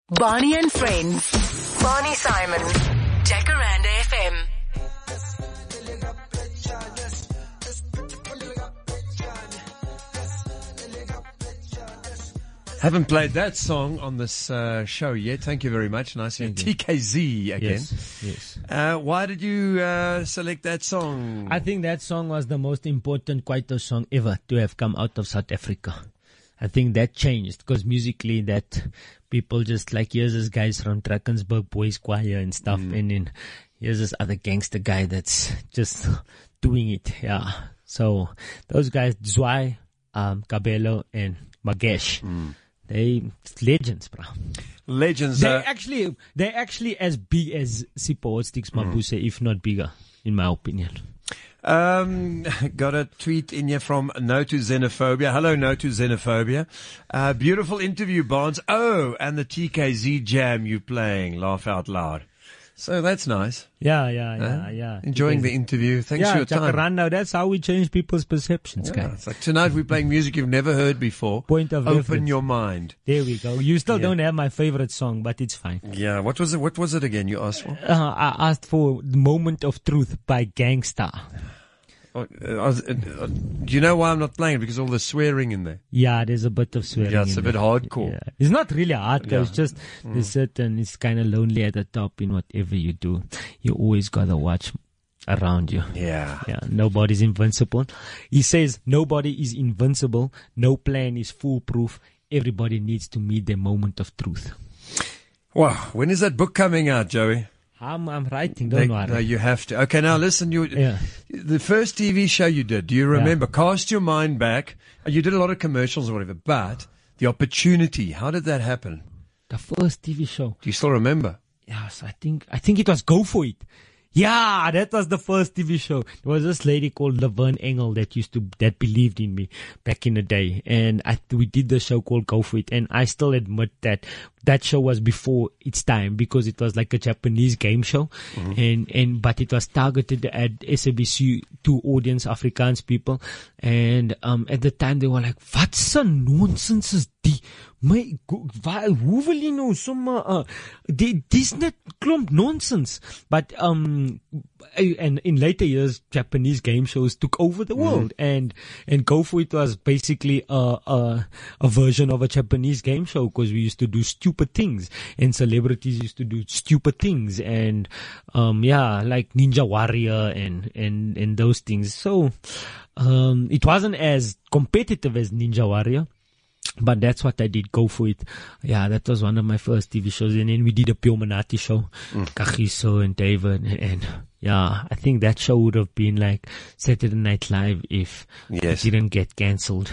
Barney and Friends. Barney Simon. Jacaranda FM. Haven't played that song on this show yet. Thank you very much. Nice to hear TKZ again. Yes. Why did you select that song? I think that song was the most important Kwaito song ever to have come out of South Africa. I think that changed because musically that people just like, here's this guys from Drakensberg Boys Choir and stuff, and then here's this other gangster guy that's just doing it. Yeah. So those guys, Zwei, Kabelo and Magesh, they legends, bro. Legends. They're actually as big as Sipho Sticks Mabuse, if not bigger, in my opinion. Got a tweet in here from No to Xenophobia. Hello, No to Xenophobia. Beautiful interview, Barnes. Oh, and the TKZ jam you playing. Laugh out loud. So that's nice. Yeah. Enjoying the interview. Thanks for your time. Jacaranda, that's how we change people's perceptions, Yeah, guys. it's like tonight we're playing music you've never heard before. Point of Open reference. your mind. There we go. You still don't have my favorite song, but it's fine. Yeah. What was it again you asked for? I asked for The Moment of Truth by Gangsta. Do you know why I'm not playing it? Because all the swearing in there. Yeah, there's a bit of swearing. Yeah, it's a bit hardcore. Yeah. It's not really hardcore. Yeah. It's just there's certain. It's kind of lonely at the top in whatever you do. You always gotta watch around you. Yeah. Yeah. Nobody's invincible. He says nobody is invincible. No plan is foolproof. Everybody needs to meet their moment of truth. Wow. When is that book coming out, Joey? I'm writing. Don't worry. No, you have to. Okay, now listen. The first TV show you did, do you remember? Cast your mind back. You did a lot of commercials or whatever, but the opportunity, how did that happen? The first TV show. Do you still remember? Yes, I think it was Go For It. Yeah, that was the first TV show. There was this lady called Laverne Engel that believed in me back in the day. And we did the show called Go For It. And I still admit that show was before its time because it was like a Japanese game show. But it was targeted at SABC 2 audience, Afrikaans people. And, at the time they were like, wat se nonsens is die? Hoe wil jy nou sommer, dis net klomp nonsense. But, and in later years, Japanese game shows took over the world. And Go For It was basically a version of a Japanese game show because we used to do stupid things and celebrities used to do stupid things and, like Ninja Warrior and those things. So, it wasn't as competitive as Ninja Warrior. But that's what I did, Go For It. Yeah, that was one of my first TV shows. And then we did a Pio Manati show, Kagiso and David. And yeah, I think that show would have been like Saturday Night Live if it didn't get cancelled.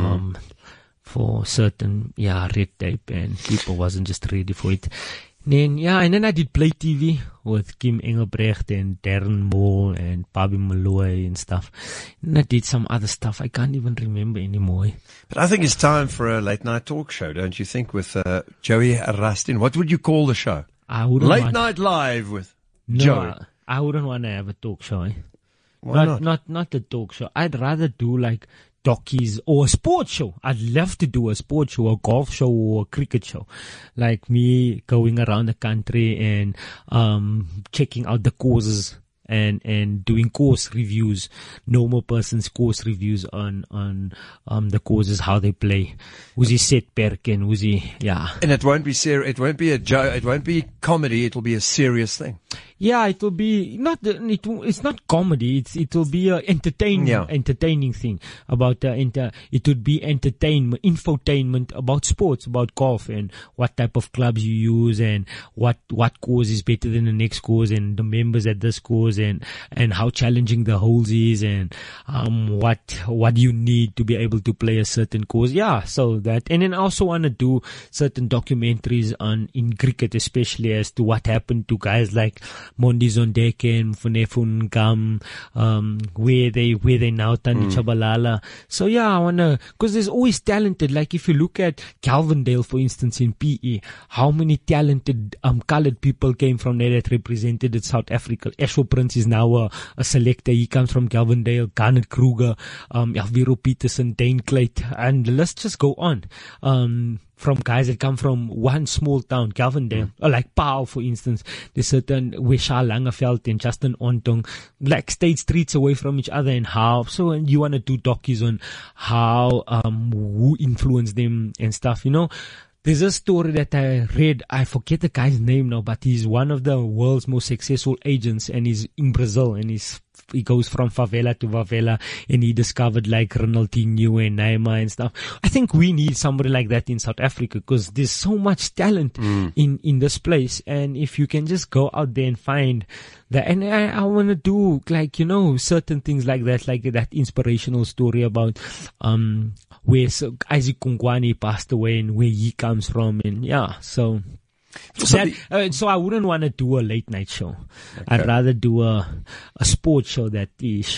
For certain, red tape and people wasn't just ready for it. And then I did Play TV with Kim Engelbrecht and Darren Moore and Bobby Malloy and stuff. And I did some other stuff I can't even remember anymore. But I think it's time for a late night talk show, don't you think, with Joey Rastin? What would you call the show? Late Night Live with Joey. No, I wouldn't want to have a talk show. Why not? Not a talk show. I'd rather do like dockies or a sports show. I'd love to do a sports show, a golf show or a cricket show. Like me going around the country and checking out the courses and doing course reviews, normal person's course reviews on the courses, how they play. Who's set perk and who's And it won't be serious. It won't be a joke. It won't be comedy. It'll be a serious thing. Yeah, it will be it's not comedy. It will be a entertaining thing about it would be infotainment about sports, about golf and what type of clubs you use and what course is better than the next course and the members at this course and how challenging the holes is and what you need to be able to play a certain course. Yeah, so that, and then I also want to do certain documentaries in cricket, especially as to what happened to guys like Mondi Zondeke and Mfunefu Ngam, where they now Tani Chabalala. So yeah, I wanna, cause there's always talented, like if you look at Calvindale, for instance, in PE, how many talented, colored people came from there that represented South Africa. Esho Prince is now a selector. He comes from Calvindale. Garnet Kruger, Alviro Peterson, Dane Clayt, and let's just go on. from guys that come from one small town, Calvindale, or like Paarl, for instance. There's certain where Charles Langeveld and Justin Ontong, like stayed streets away from each other, and how. So, and you want to do docus on how, who influenced them and stuff, you know. There's a story that I read, I forget the guy's name now, but he's one of the world's most successful agents, and he's in Brazil, and he goes from favela to favela, and he discovered like Ronaldinho and Neymar and stuff. I think we need somebody like that in South Africa, because there's so much talent in this place, and if you can just go out there and find that, and I want to do like, you know, certain things like that inspirational story about where Isaac Kungwani passed away and where he comes from, and yeah, so I wouldn't want to do a late night show. Okay. I'd rather do a sports show that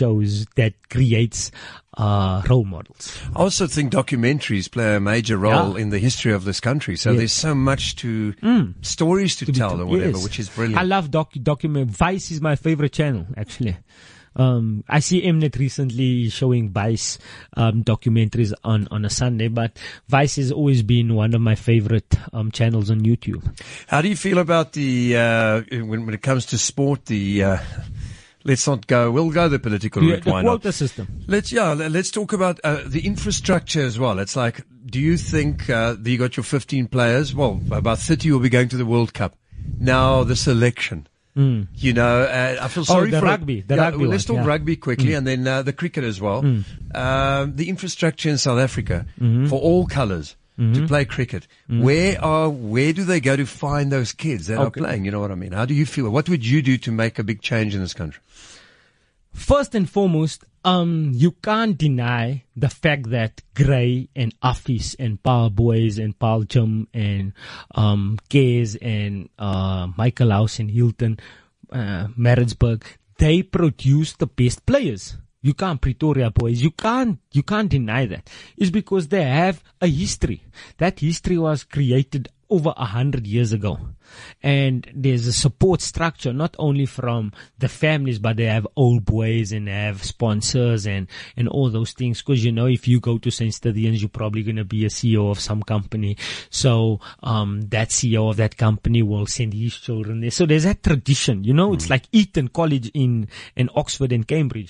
creates role models. I also think documentaries play a major role in the history of this country. So there's so much stories to tell or whatever, which is brilliant. I love document. Vice is my favorite channel, actually. I see Mnet recently showing Vice documentaries on a Sunday, but Vice has always been one of my favorite channels on YouTube. How do you feel about the when it comes to sport? Let's not go. We'll go the political route. The quota system. Let's talk about the infrastructure as well. It's like, do you think that you got your 15 players? Well, about 30 will be going to the World Cup. Now the selection. You know, I feel sorry for rugby. Let's talk rugby quickly, and then the cricket as well. The infrastructure in South Africa for all colours to play cricket. Where do they go to find those kids that are playing? You know what I mean? How do you feel? What would you do to make a big change in this country? First and foremost, you can't deny the fact that Gray and Afis and Paul Boys and Paul Jum and Kees and Michael House and Hilton, Maritzburg, they produce the best players. You can't, Pretoria Boys, you can't deny that. It's because they have a history. That history was created over 100 years ago. And there's a support structure, not only from the families, but they have old boys and they have sponsors and all those things. Cause you know, if you go to St. Stithians, you're probably going to be a CEO of some company. So, that CEO of that company will send his children there. So there's that tradition, you know, it's like Eton College in Oxford and Cambridge.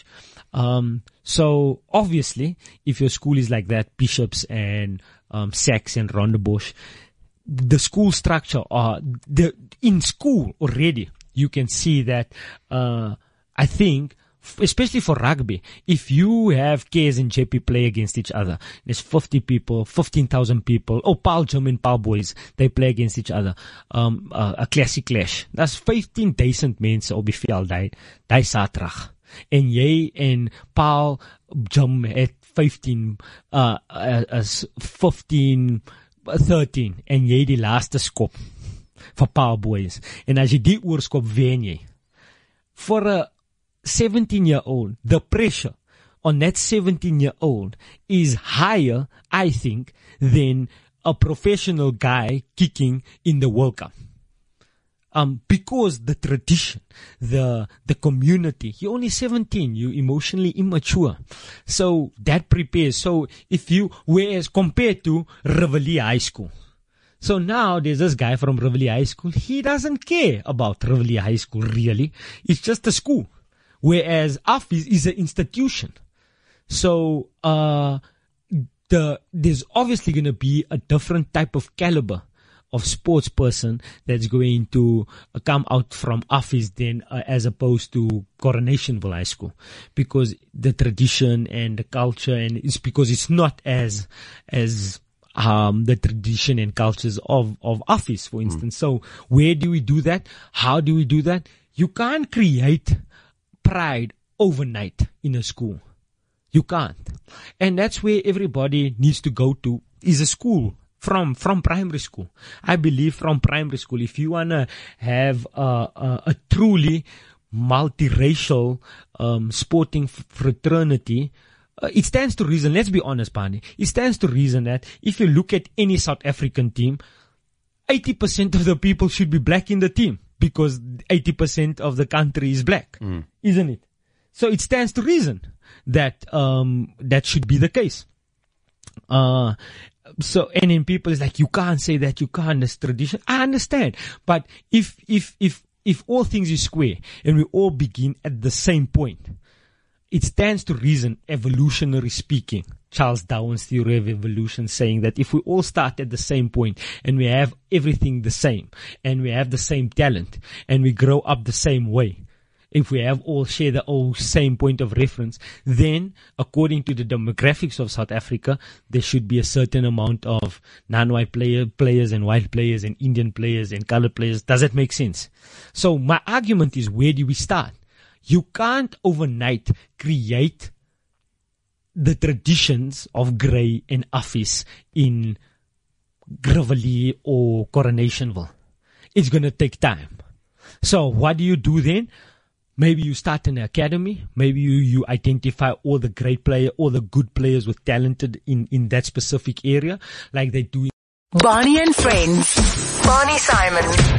So obviously, if your school is like that, Bishops and, Sachs and Rondebosch, the school structure, in school already, you can see that, I think, especially for rugby, if you have Kees and JP play against each other, there's 50 people, 15,000 people, Paul Jum and Paul Boys, they play against each other, a classic clash. That's 15,000 mense op die veld, die Saterdag. En jy en Paul Jum het 15, 13 en jy die laaste skop vir Paul Boys. En as jy die oorskop, wen jy. For a 17-year-old, the pressure on that 17-year-old is higher, I think, than a professional guy kicking in the World Cup. Because the tradition, the community, you're only 17, you're emotionally immature. So that prepares. So whereas compared to Riverlea High School. So now there's this guy from Riverlea High School. He doesn't care about Riverlea High School really. It's just a school. Whereas AFIS is an institution. So, there's obviously going to be a different type of caliber of sports person that's going to come out from AFIS than as opposed to Coronationville High School, because the tradition and the culture, and it's because it's not as the tradition and cultures of AFIS, for instance. So where do we do that? How do we do that? You can't create pride overnight in a school. You can't. And that's where everybody needs to go to, is a school. From primary school. I believe from primary school, if you want to have a truly multiracial sporting fraternity, it stands to reason, let's be honest, Barney, it stands to reason that if you look at any South African team, 80% of the people should be black in the team, because 80% of the country is black, isn't it? So it stands to reason that that should be the case. So, and then people is like, you can't say that, you can't, this tradition. I understand. But if all things is square and we all begin at the same point, it stands to reason, evolutionary speaking, Charles Darwin's theory of evolution saying that if we all start at the same point and we have everything the same and we have the same talent and we grow up the same way, if we have all share the same point of reference, then according to the demographics of South Africa, there should be a certain amount of non-white players and white players and Indian players and colored players. Does that make sense? So my argument is, where do we start? You can't overnight create the traditions of Grey and Afis in Gravely or Coronationville. It's going to take time. So what do you do then? Maybe you start an academy. Maybe you identify all the great players, all the good players with talented in that specific area, like they do. Barney and Friends. Barney Simon.